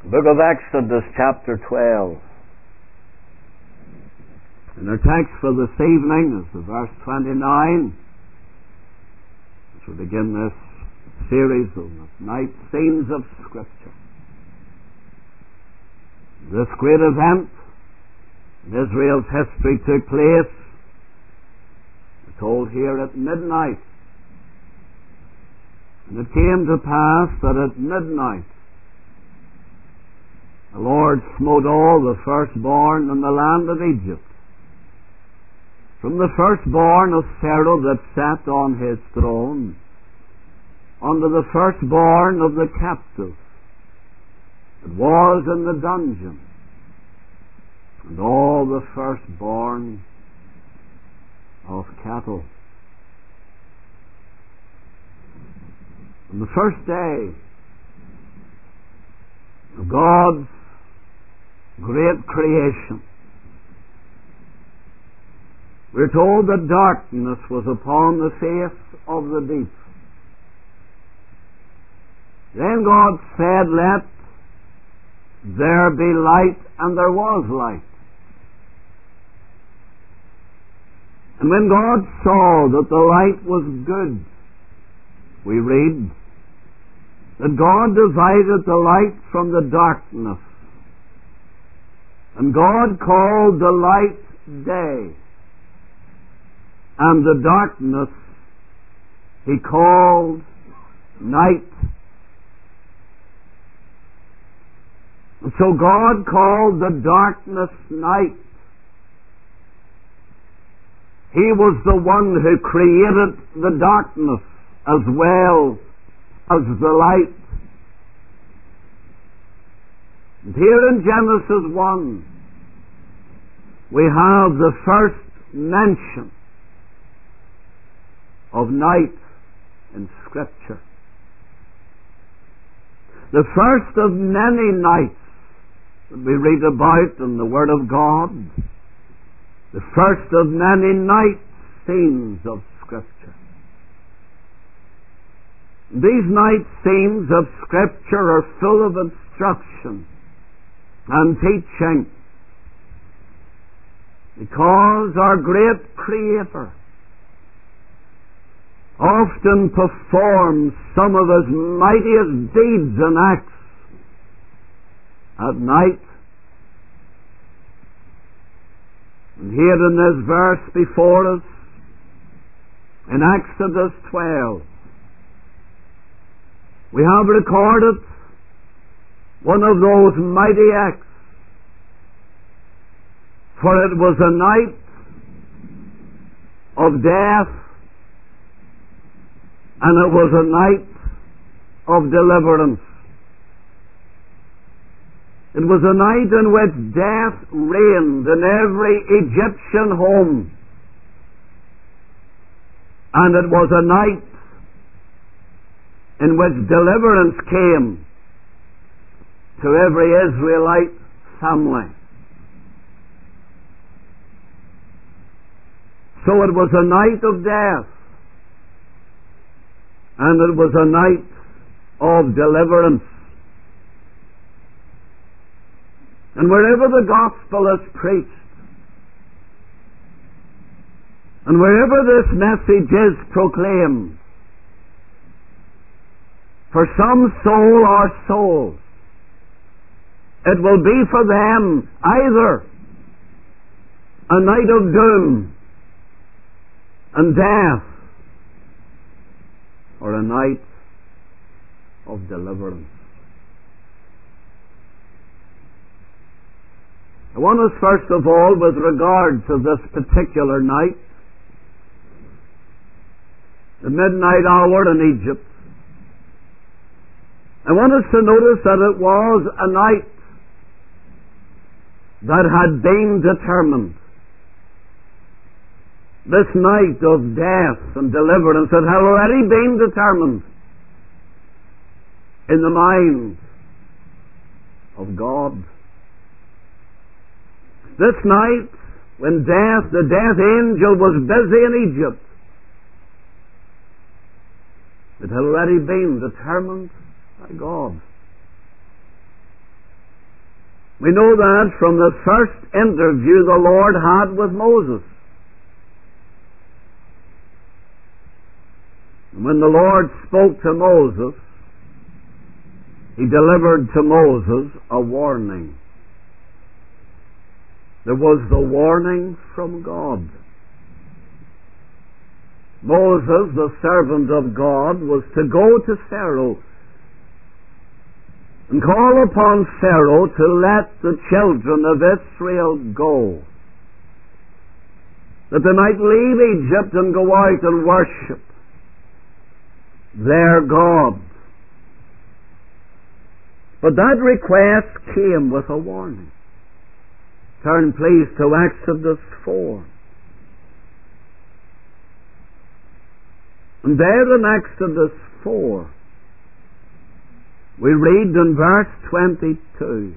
Book of Exodus, chapter 12. And our text for this evening is the verse 29, which will begin this series of night scenes of Scripture. This great event in Israel's history took place, we're told here, at midnight. And it came to pass that at midnight the Lord smote all the firstborn in the land of Egypt, from the firstborn of Pharaoh that sat on his throne, unto the firstborn of the captive that was in the dungeon, and all the firstborn of cattle. On the first day of God's great creation, we're told that darkness was upon the face of the deep. Then God said, "Let there be light," and there was light. And when God saw that the light was good, we read that God divided the light from the darkness, and God called the light day, and the darkness He called night. And so God called the darkness night. He was the one who created the darkness as well as the light. And here in Genesis 1, we have the first mention of night in Scripture. The first of many nights that we read about in the Word of God. The first of many night scenes of Scripture. These night scenes of Scripture are full of instruction and teaching, because our great Creator often performs some of His mightiest deeds and acts at night. And here in this verse before us, in Exodus 12, we have recorded one of those mighty acts. For it was a night of death, and it was a night of deliverance. It was a night in which death reigned in every Egyptian home, and it was a night in which deliverance came to every Israelite family. So it was a night of death, and it was a night of deliverance. And wherever the gospel is preached, and wherever this message is proclaimed, for some soul or souls, it will be for them either a night of doom and death, or a night of deliverance. I want us first of all, with regard to this particular night, the midnight hour in Egypt, I want us to notice that it was a night that had been determined. This night of death and deliverance that had already been determined in the mind of God. This night, when the death angel was busy in Egypt, it had already been determined by God. We know that from the first interview the Lord had with Moses. When the Lord spoke to Moses, He delivered to Moses a warning. There was the warning from God. Moses, the servant of God, was to go to Pharaoh and call upon Pharaoh to let the children of Israel go, that they might leave Egypt and go out and worship their God. But that request came with a warning. Turn please to Exodus 4. And there in Exodus 4, we read in verse 22,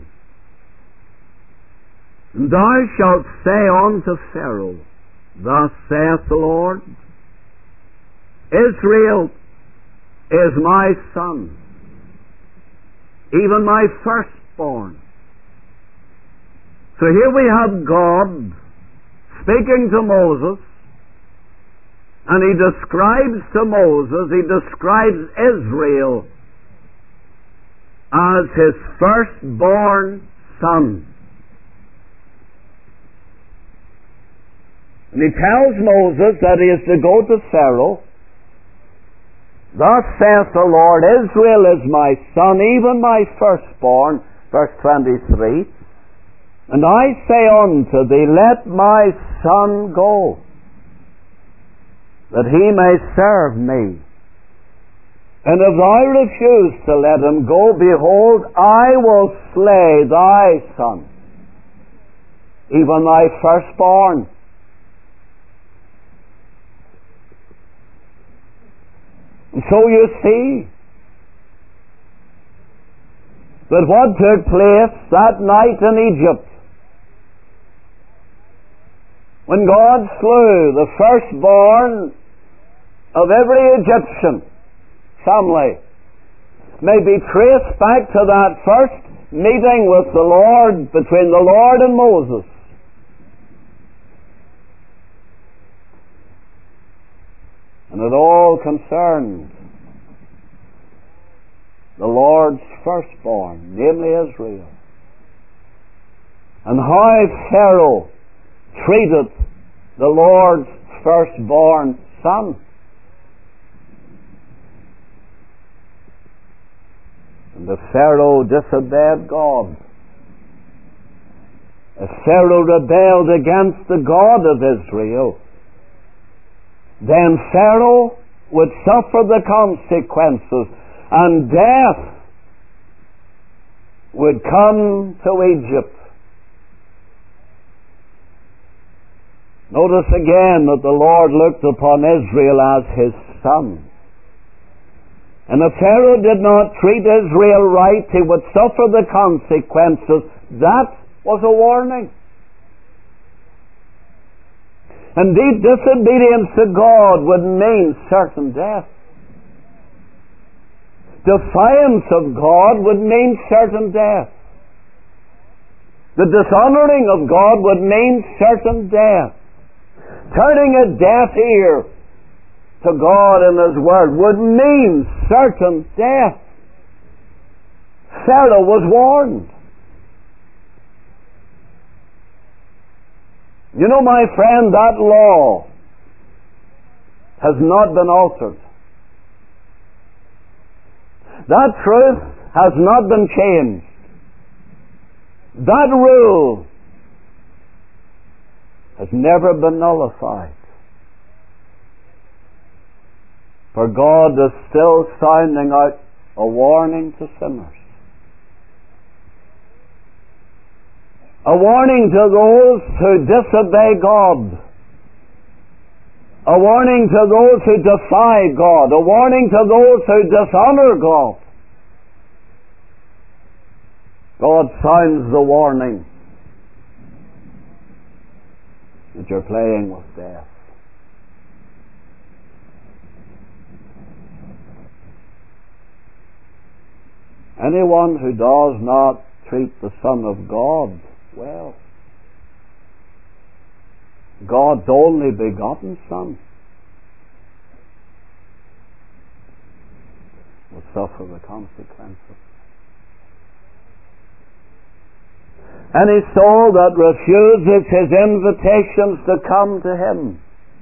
And thou shalt say unto Pharaoh, Thus saith the Lord, Israel is my son, even my firstborn. So here we have God speaking to Moses, and He describes to Moses, He describes Israel as His firstborn son. And He tells Moses that he is to go to Pharaoh. Thus saith the Lord, Israel is my son, even my firstborn. Verse 23. And I say unto thee, Let my son go, that he may serve me. And if thou refuse to let him go, behold, I will slay thy son, even thy firstborn. And so you see that what took place that night in Egypt, when God slew the firstborn of every Egyptian family, may be traced back to that first meeting with the Lord, between the Lord and Moses. And it all concerned the Lord's firstborn, namely Israel, and how Pharaoh treated the Lord's firstborn son. And if Pharaoh disobeyed God, if Pharaoh rebelled against the God of Israel, then Pharaoh would suffer the consequences, and death would come to Egypt. Notice again that the Lord looked upon Israel as His son. And if Pharaoh did not treat Israel right, he would suffer the consequences. That was a warning. Indeed, disobedience to God would mean certain death. Defiance of God would mean certain death. The dishonoring of God would mean certain death. Turning a deaf ear to God and His Word would mean certain death. Pharaoh was warned. You know, my friend, that law has not been altered. That truth has not been changed. That rule has never been nullified. For God is still sounding out a warning to sinners. A warning to those who disobey God. A warning to those who defy God. A warning to those who dishonor God. God sounds the warning that you're playing with death. Anyone who does not treat the Son of God well. God's only begotten Son will suffer the consequences. Any soul that refuses His invitations to come to Him,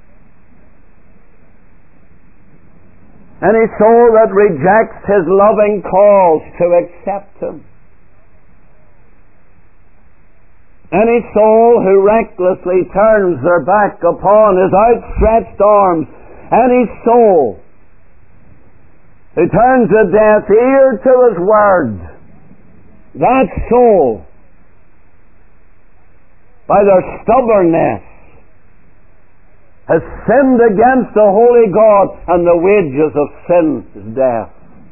any soul that rejects His loving calls to accept Him, any soul who recklessly turns their back upon His outstretched arms, any soul who turns a deaf ear to His word, that soul, by their stubbornness, has sinned against the holy God, and the wages of sin is death.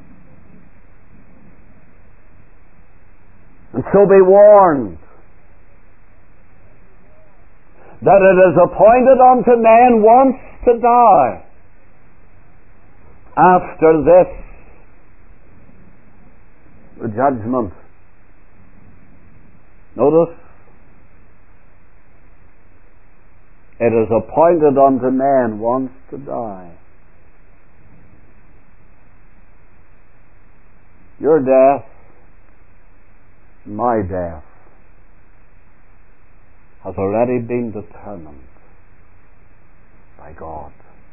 And so be warned that it is appointed unto man once to die. After this, the judgment. Notice, it is appointed unto man once to die. Your death, my death, has already been determined by God.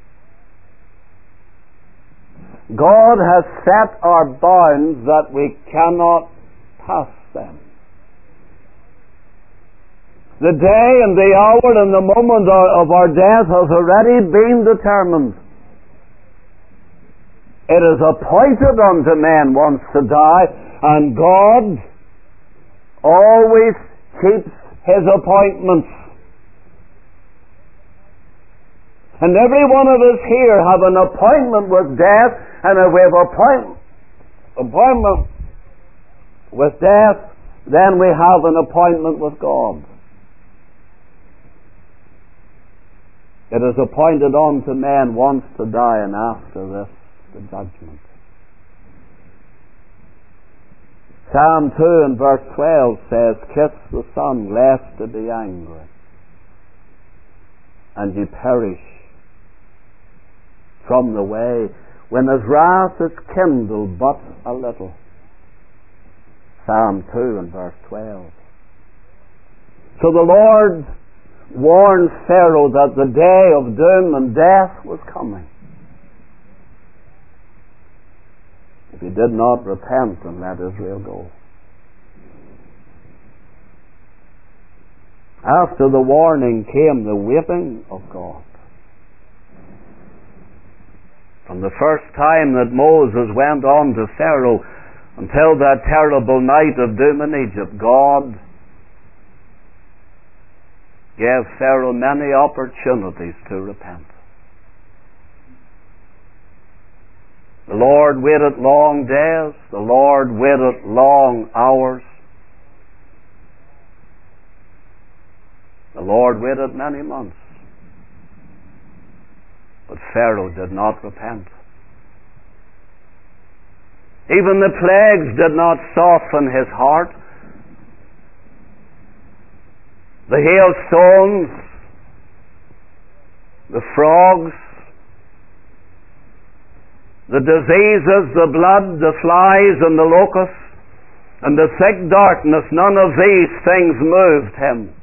God has set our bounds that we cannot pass them. The day and the hour and the moment of our death has already been determined. It is appointed unto man once to die, and God always keeps His appointments. And every one of us here have an appointment with death, and if we have appointment with death, then we have an appointment with God. It is appointed unto man once to die, and after this, the judgment. Psalm 2 and verse 12 says, "Kiss the Son, lest he be angry, and ye perish from the way, when His wrath is kindled but a little." Psalm 2 and verse 12. So the Lord warned Pharaoh that the day of doom and death was coming if he did not repent and let Israel go. After the warning came the whipping of God. From the first time that Moses went on to Pharaoh until that terrible night of doom in Egypt, God gave Pharaoh many opportunities to repent. The Lord waited long days, the Lord waited long hours, the Lord waited many months, but Pharaoh did not repent. Even the plagues did not soften his heart. The hailstones, the frogs, the diseases, the blood, the flies, and the locusts, and the thick darkness, none of these things moved him.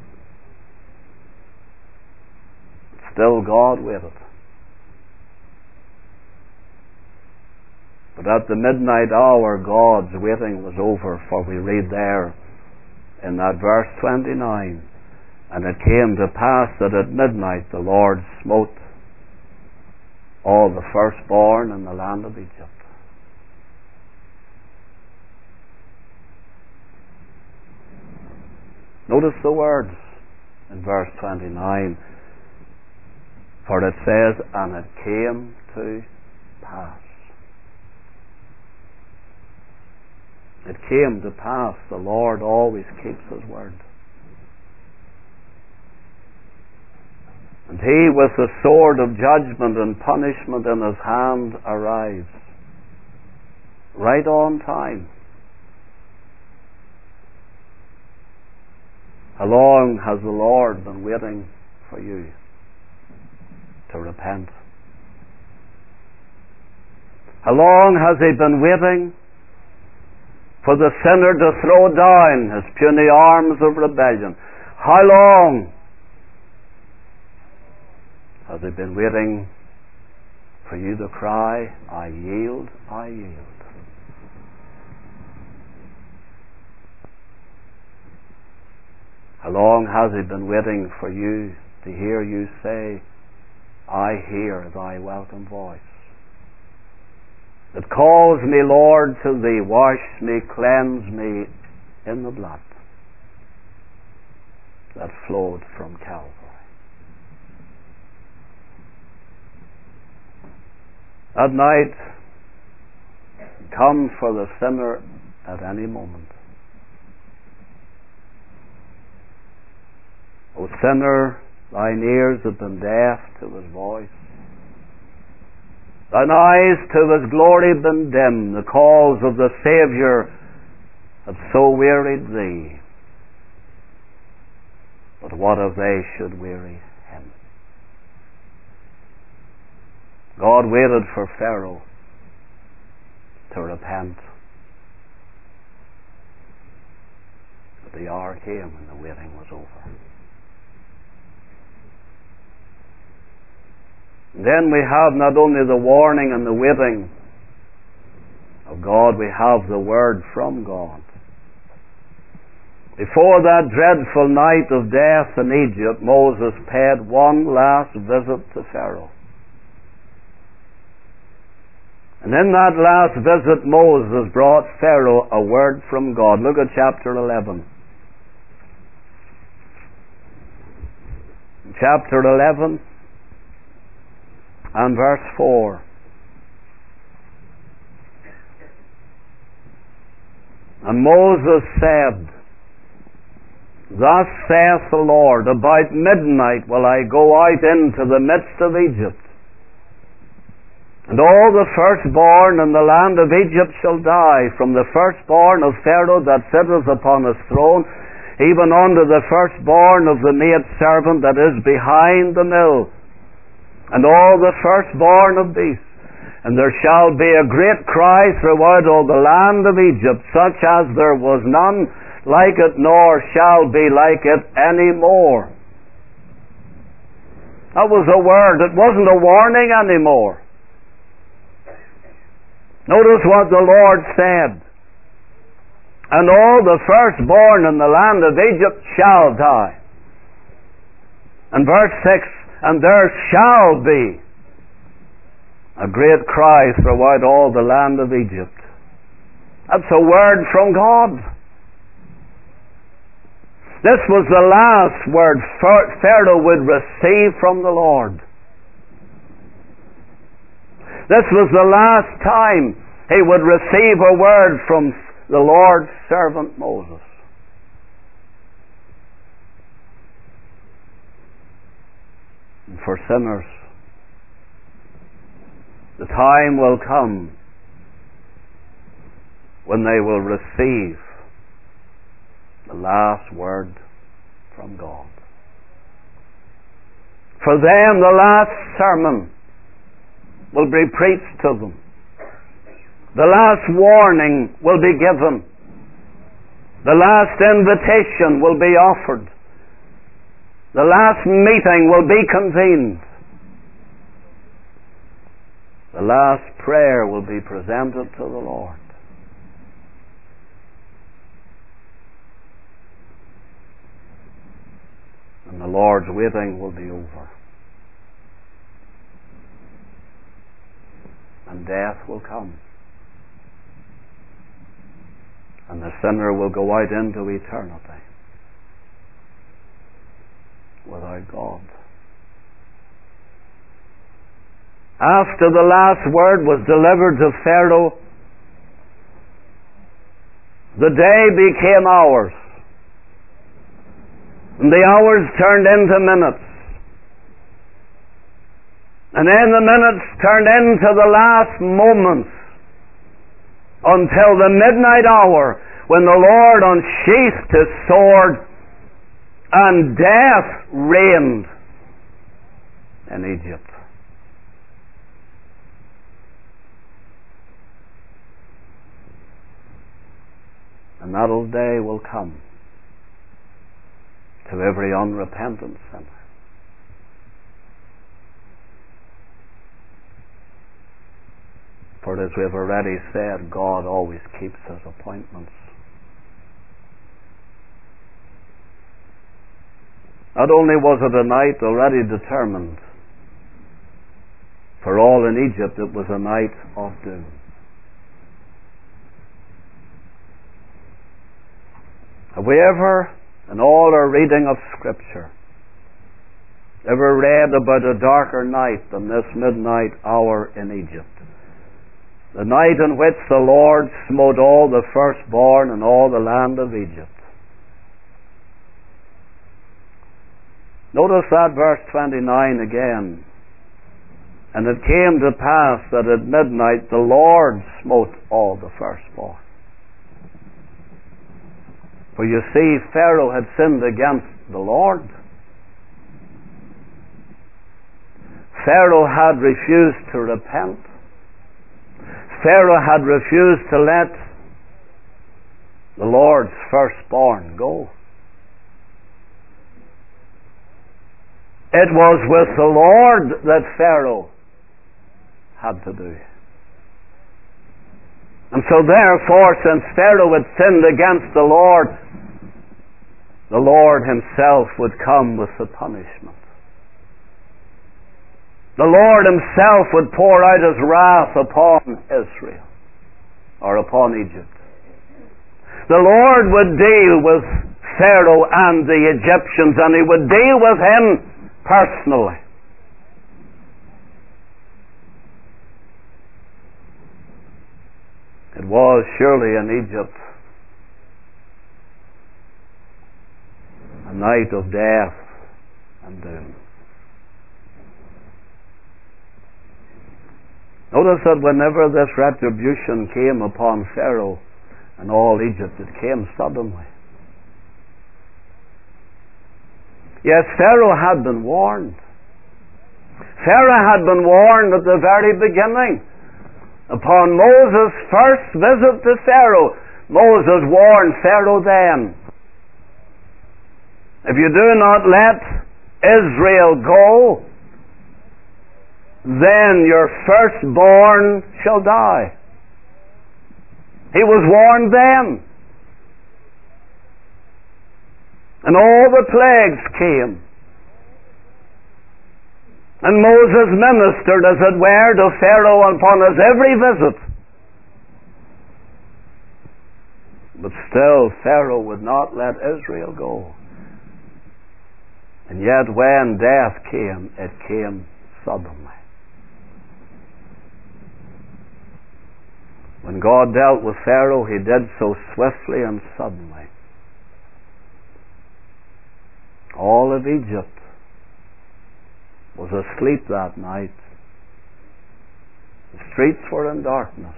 Still God waited. But at the midnight hour, God's waiting was over, for we read there in that verse 29, "And it came to pass that at midnight the Lord smote all the firstborn in the land of Egypt." Notice the words in verse 29, for it says, "And it came to pass." It came to pass. The Lord always keeps His word. And He, with the sword of judgment and punishment in His hand, arrives right on time. How long has the Lord been waiting for you to repent? How long has He been waiting for the sinner to throw down his puny arms of rebellion? How long has He been waiting for you to cry, I yield, I yield? How long has He been waiting for you to hear you say, I hear thy welcome voice? It calls me, Lord, to thee, wash me, cleanse me in the blood that flowed from Calvary. That night comes for the sinner at any moment. O sinner, thine ears have been deaf to His voice. Thine eyes to His glory been dim. The calls of the Saviour have so wearied thee. But what if they should weary Him? God waited for Pharaoh to repent. But the hour came and the waiting was over. Then we have not only the warning and the waiting of God, we have the word from God. Before that dreadful night of death in Egypt, Moses paid one last visit to Pharaoh. And in that last visit, Moses brought Pharaoh a word from God. Look at chapter 11. Chapter 11 and verse 4. And Moses said, Thus saith the Lord, about midnight will I go out into the midst of Egypt, and all the firstborn in the land of Egypt shall die, from the firstborn of Pharaoh that sitteth upon his throne, even unto the firstborn of the maidservant that is behind the mill, and all the firstborn of beasts. And there shall be a great cry throughout all the land of Egypt, such as there was none like it, nor shall be like it any more. That was a word. It wasn't a warning anymore. Notice what the Lord said. And all the firstborn in the land of Egypt shall die. And verse 6, and there shall be a great cry throughout all the land of Egypt. That's a word from God. This was the last word Pharaoh would receive from the Lord. This was the last time he would receive a word from the Lord's servant Moses. And for sinners, the time will come when they will receive the last word from God. For them, the last sermon will be preached to them. The last warning will be given. The last invitation will be offered. The last meeting will be convened. The last prayer will be presented to the Lord. And the Lord's waiting will be over. And death will come. And the sinner will go out into eternity without God. After the last word was delivered to Pharaoh, the day became hours, and the hours turned into minutes, and then the minutes turned into the last moments, until the midnight hour, when the Lord unsheathed his sword and death reigned in Egypt. And that old day will come to every unrepentant sinner. For as we have already said, God always keeps his appointments. Not only was it a night already determined, for all in Egypt it was a night of doom. Have we ever, in all our reading of Scripture, ever read about a darker night than this midnight hour in Egypt? The night in which the Lord smote all the firstborn in all the land of Egypt. Notice that verse 29 again. And it came to pass that at midnight the Lord smote all the firstborn. For you see, Pharaoh had sinned against the Lord. Pharaoh had refused to repent. Pharaoh had refused to let the Lord's firstborn go. It was with the Lord that Pharaoh had to do. And so therefore, since Pharaoh had sinned against the Lord himself would come with the punishment. The Lord himself would pour out his wrath upon Israel, or upon Egypt. The Lord would deal with Pharaoh and the Egyptians, and he would deal with him personally. It was surely in Egypt a night of death and doom. Notice that whenever this retribution came upon Pharaoh and all Egypt, it came suddenly. Yes, Pharaoh had been warned. Pharaoh had been warned at the very beginning. Upon Moses' first visit to Pharaoh, Moses warned Pharaoh then, if you do not let Israel go, then your firstborn shall die. He was warned then. And all the plagues came. And Moses ministered, as it were, to Pharaoh upon his every visit. But still Pharaoh would not let Israel go. And yet when death came, it came suddenly. When God dealt with Pharaoh, he did so swiftly and suddenly. All of Egypt was asleep that night. The streets were in darkness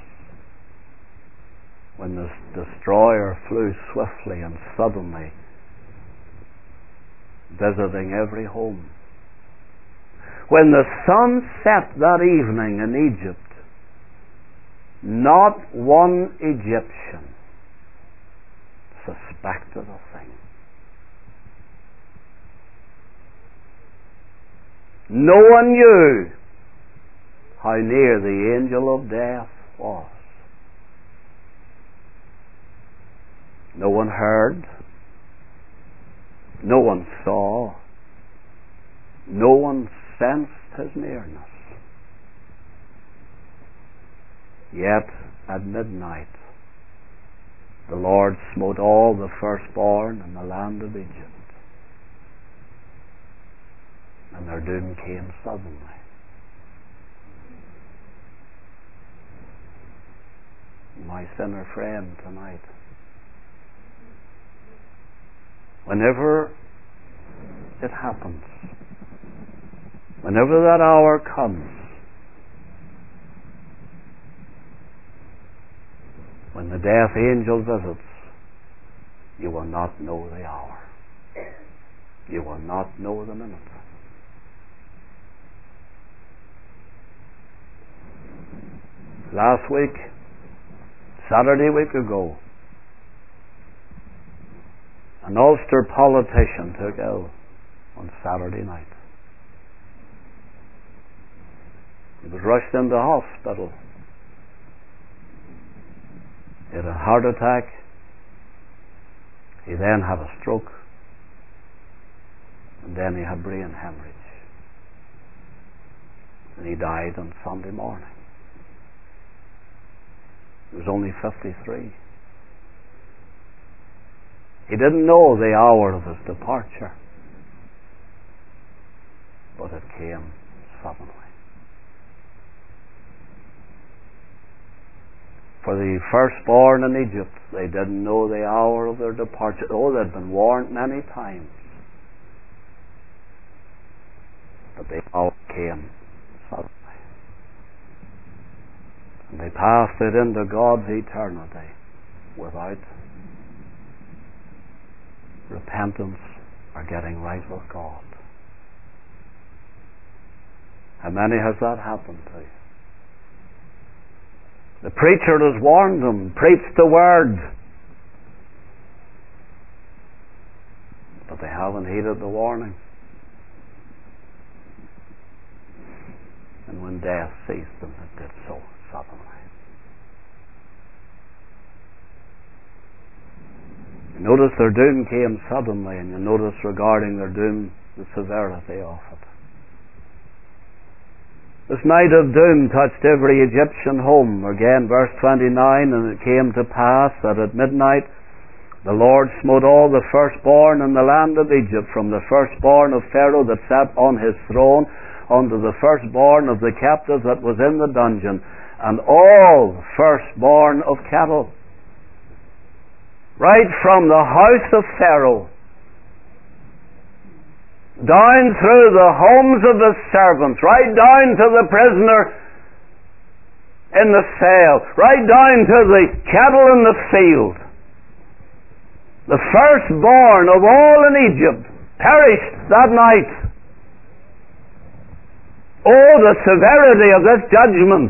when the destroyer flew swiftly and suddenly, visiting every home. When the sun set that evening in Egypt, not one Egyptian suspected a thing. No one knew how near the angel of death was. No one heard. No one saw. No one sensed his nearness. Yet at midnight the Lord smote all the firstborn in the land of Egypt, and their doom came suddenly. My sinner friend tonight, whenever it happens, whenever that hour comes, when the death angel visits, you will not know the hour. You will not know the minute. Last week, Saturday week ago, an Ulster politician took ill on Saturday night. He was rushed into hospital. He had a heart attack. He then had a stroke. And then he had brain hemorrhage. And he died on Sunday morning. He was only 53. He didn't know the hour of his departure, but it came suddenly. For the firstborn in Egypt, they didn't know the hour of their departure. Oh, they'd been warned many times, but the hour came suddenly. And they passed it into God's eternity without repentance or getting right with God. How many has that happened to? The preacher has warned them, preached the word, but they haven't heeded the warning. And when death seized them, it did so suddenly. You notice their doom came suddenly, and you notice regarding their doom the severity of it. This night of doom touched every Egyptian home. Again, verse 29, and it came to pass that at midnight the Lord smote all the firstborn in the land of Egypt, from the firstborn of Pharaoh that sat on his throne unto the firstborn of the captive that was in the dungeon, and all firstborn of cattle. Right from the house of Pharaoh down through the homes of the servants, right down to the prisoner in the cell, right down to the cattle in the field. The firstborn of all in Egypt perished that night. Oh, the severity of this judgment.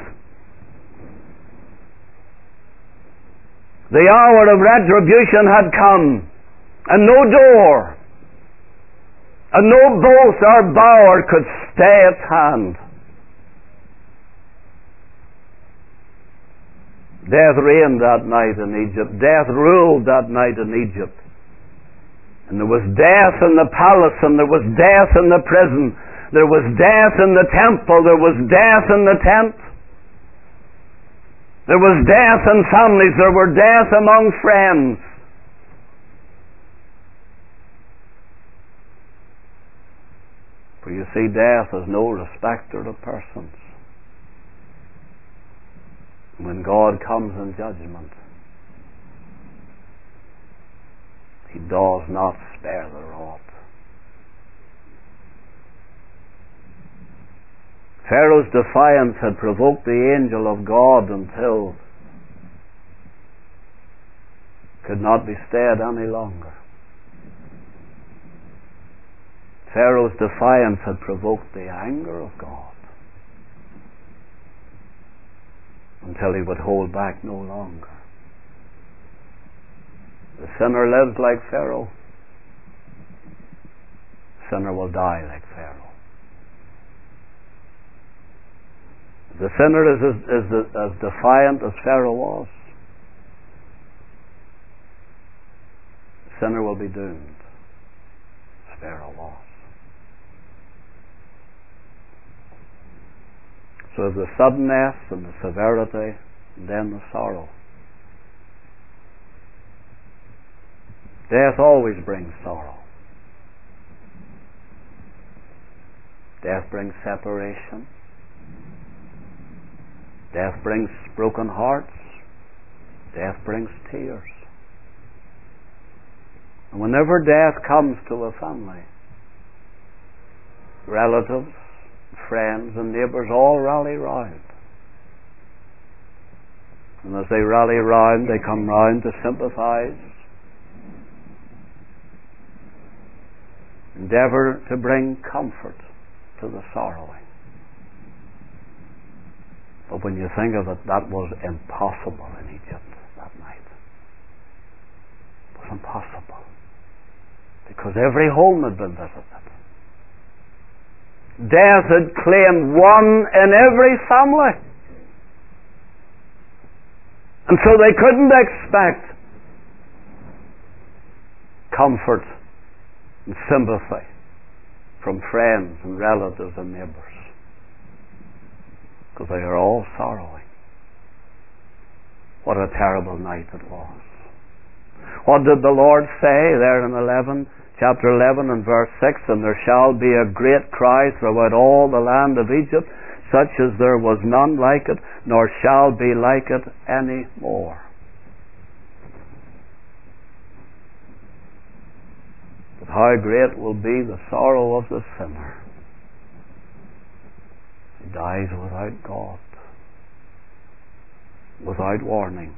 The hour of retribution had come, and no door and no bolt or bower could stay its hand. Death reigned that night in Egypt. Death ruled that night in Egypt. And there was death in the palace, and there was death in the prison. There was death in the temple. There was death in the tent. There was death in families. There were death among friends. For you see, death is no respecter of persons. When God comes in judgment, He does not spare the rod. Pharaoh's defiance had provoked the angel of God until could not be stayed any longer. Pharaoh's defiance had provoked the anger of God until he would hold back no longer. The sinner lives like Pharaoh. The sinner will die like Pharaoh. The sinner is as defiant as Pharaoh was. The sinner will be doomed as Pharaoh was. So the suddenness and the severity, and then the sorrow. Death always brings sorrow. Death brings separation. Death brings broken hearts. Death brings tears. And whenever death comes to a family, relatives, friends and neighbours all rally round. And as they rally round, they come round to sympathise. And endeavor to bring comfort to the sorrowing. But when you think of it, that was impossible in Egypt that night. It was impossible. Because every home had been visited. Death had claimed one in every family. And so they couldn't expect comfort and sympathy from friends and relatives and neighbours, because they are all sorrowing. What a terrible night it was. What did the Lord say there in chapter 11 and verse 6? And there shall be a great cry throughout all the land of Egypt, such as there was none like it, nor shall be like it any more. But how great will be the sorrow of the sinner who dies without God, without warning,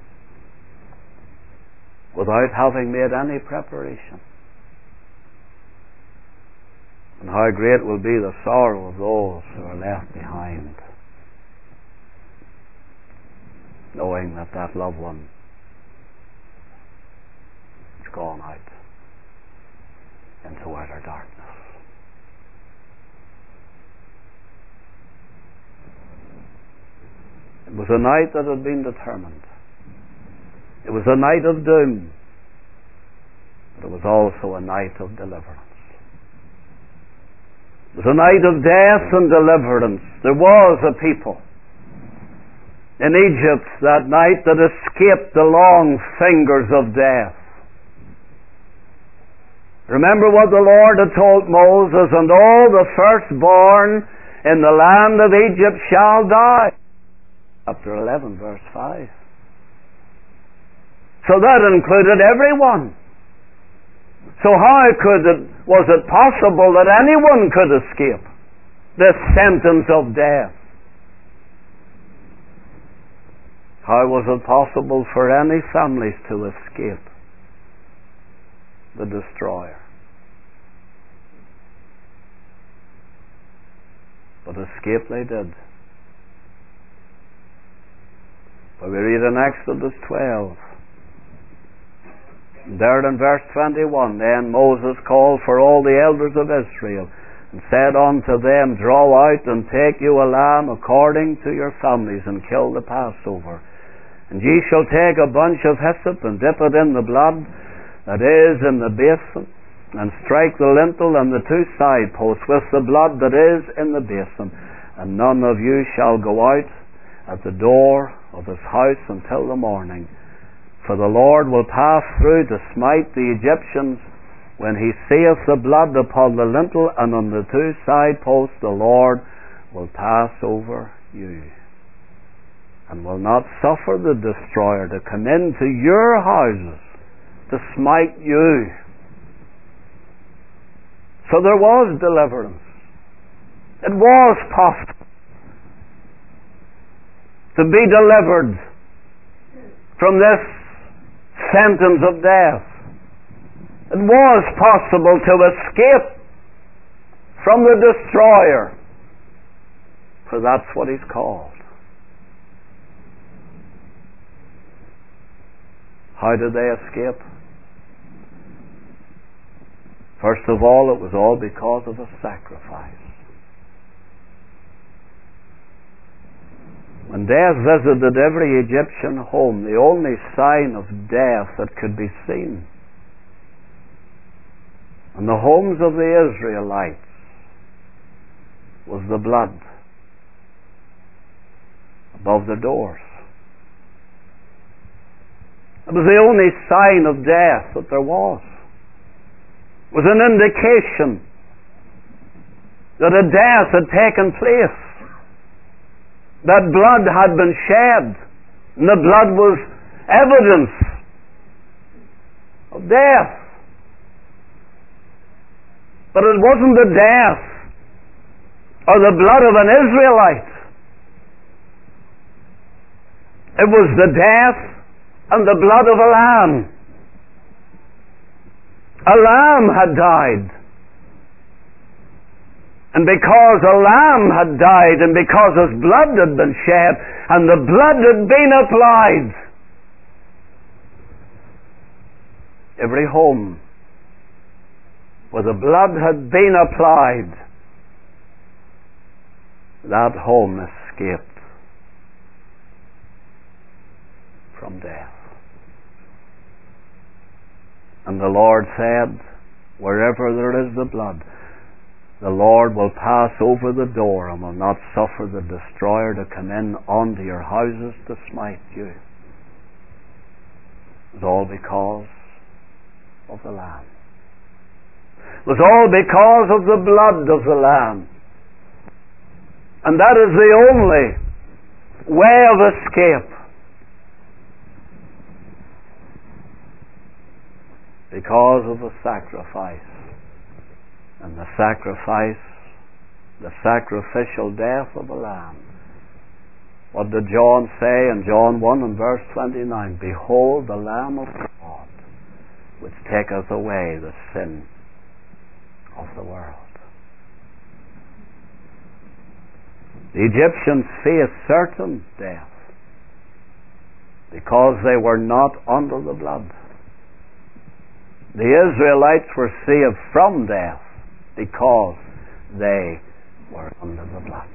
without having made any preparation. And how great will be the sorrow of those who are left behind, knowing that that loved one is gone out into outer darkness. It was a night that had been determined. It was a night of doom, but it was also a night of deliverance. It was a night of death and deliverance. There was a people in Egypt that night that escaped the long fingers of death. Remember what the Lord had told Moses, and all the firstborn in the land of Egypt shall die. Chapter 11, verse 5. So that included everyone. So how was it possible that anyone could escape this sentence of death? How was it possible for any families to escape the destroyer? But escape they did. But we read in Exodus 12, there in verse 21, then Moses called for all the elders of Israel and said unto them, draw out and take you a lamb according to your families, and kill the Passover. And ye shall take a bunch of hyssop and dip it in the blood that is in the basin, and strike the lintel and the two side posts with the blood that is in the basin. And none of you shall go out at the door of his house until the morning. For the Lord will pass through to smite the Egyptians. When he seeth the blood upon the lintel and on the two side posts, the Lord will pass over you, and will not suffer the destroyer to come into your houses to smite you. So there was deliverance. It was possible to be delivered from this sentence of death. It was possible to escape from the destroyer, for that's what he's called. How did they escape? First of all, it was all because of a sacrifice. When death visited every Egyptian home, the only sign of death that could be seen in the homes of the Israelites was the blood above the doors. It was the only sign of death that there was. It was an indication that a death had taken place, that blood had been shed, and the blood was evidence of death. But it wasn't the death or the blood of an Israelite. It was the death and the blood of a lamb. A lamb had died And because a lamb had died, and because his blood had been shed, and the blood had been applied, every home where the blood had been applied, that home escaped from death. And the Lord said, wherever there is the blood, the Lord will pass over the door and will not suffer the destroyer to come in unto your houses to smite you. It was all because of the Lamb. It was all because of the blood of the Lamb. And that is the only way of escape. Because of the sacrifice. And the sacrifice, the sacrificial death of the Lamb. What did John say in John 1 and verse 29? Behold the Lamb of God, which taketh away the sin of the world. The Egyptians faced certain death because they were not under the blood. The Israelites were saved from death because they were under the blood.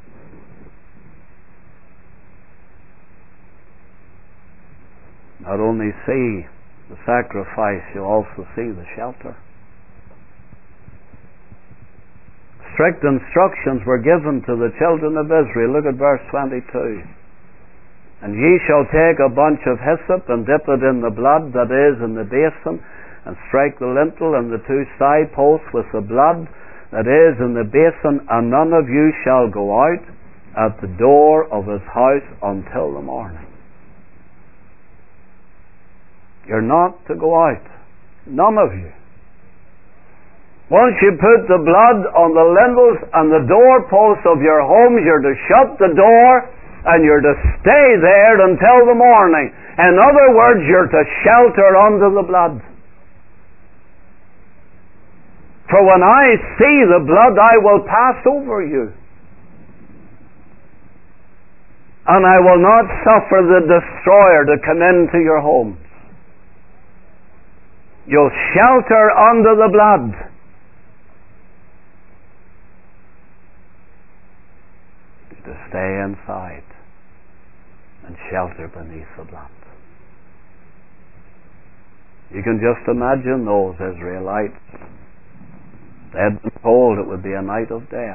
Not only see the sacrifice, you also see the shelter. Strict instructions were given to the children of Israel. Look at verse 22. And ye shall take a bunch of hyssop and dip it in the blood that is in the basin, and strike the lintel and the two side posts with the blood that is in the basin, and none of you shall go out at the door of his house until the morning. You're not to go out. None of you. Once you put the blood on the lintels and the doorposts of your homes, you're to shut the door and you're to stay there until the morning. In other words, you're to shelter under the blood. For when I see the blood, I will pass over you. And I will not suffer the destroyer to come into your homes. You'll shelter under the blood. To stay inside and shelter beneath the blood. You can just imagine those Israelites. They had been told it would be a night of death.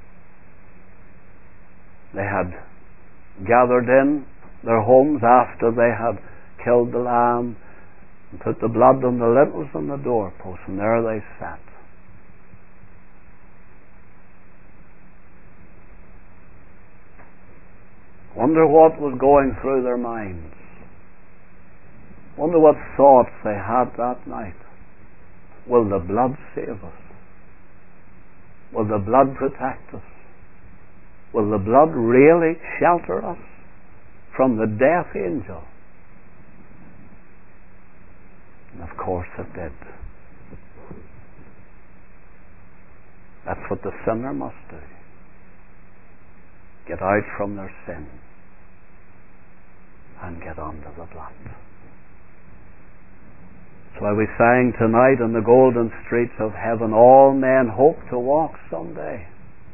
They had gathered in their homes after they had killed the lamb and put the blood on the lintels and the doorposts, and there they sat. Wonder what was going through their minds. Wonder what thoughts they had that night. Will the blood save us? Will the blood protect us? Will the blood really shelter us from the death angel? And of course it did. That's what the sinner must do. Get out from their sin and get under the blood. That's why we sang tonight in the golden streets of heaven, all men hope to walk someday.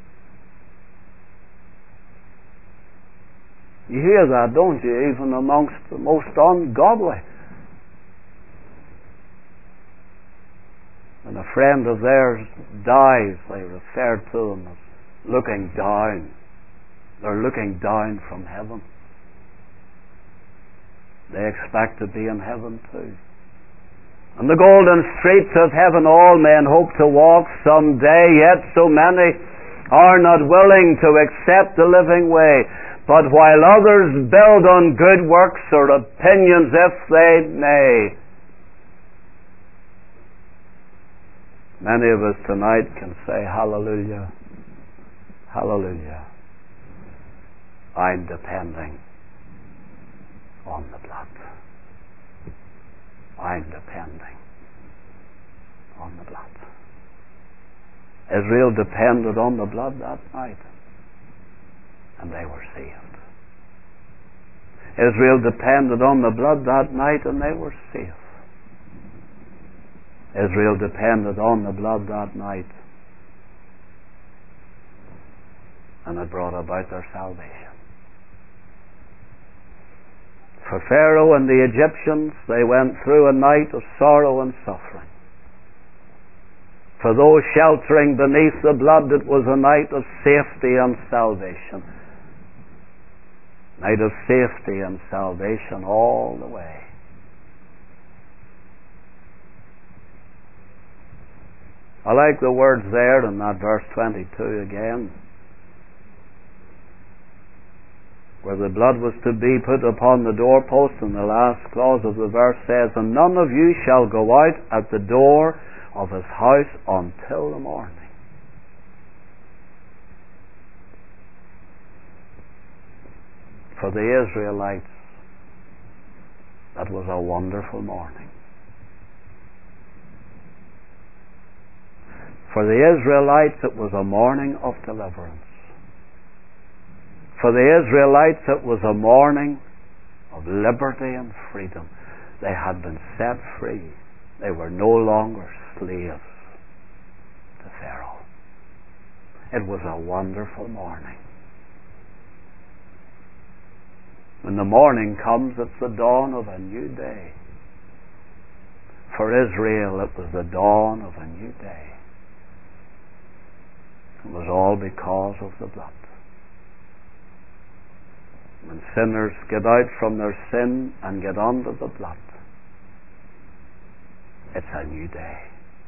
You hear that, don't you, even amongst the most ungodly. When a friend of theirs dies, they refer to him as looking down. They're looking down from heaven. They expect to be in heaven too. On the golden streets of heaven all men hope to walk someday, yet so many are not willing to accept the living way. But while others build on good works or opinions if they may, many of us tonight can say, hallelujah, hallelujah. I'm depending on the blood. I'm depending on the blood. Israel depended on the blood that night, and they were saved. Israel depended on the blood that night, and they were safe. Israel depended on the blood that night, and it brought about their salvation. For Pharaoh and the Egyptians, they went through a night of sorrow and suffering. For those sheltering beneath the blood, it was a night of safety and salvation. Night of safety and salvation all the way. I like the words there in that verse 22 again, where the blood was to be put upon the doorpost, and the last clause of the verse says, "And none of you shall go out at the door of his house until the morning." For the Israelites, that was a wonderful morning. For the Israelites, it was a morning of deliverance. For the Israelites, it was a morning of liberty and freedom. They had been set free. They were no longer slaves to Pharaoh. It was a wonderful morning. When the morning comes, it's the dawn of a new day. For Israel, it was the dawn of a new day. It was all because of the blood. When sinners get out from their sin and get under the blood, it's a new day.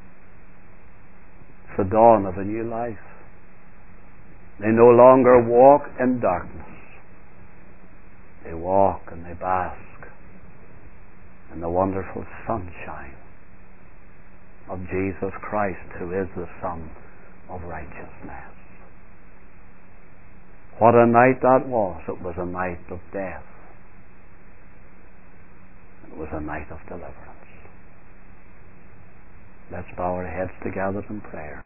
It's the dawn of a new life. They no longer walk in darkness. They walk and they bask in the wonderful sunshine of Jesus Christ, who is the Son of righteousness. What a night that was. It was a night of death. It was a night of deliverance. Let's bow our heads together in prayer.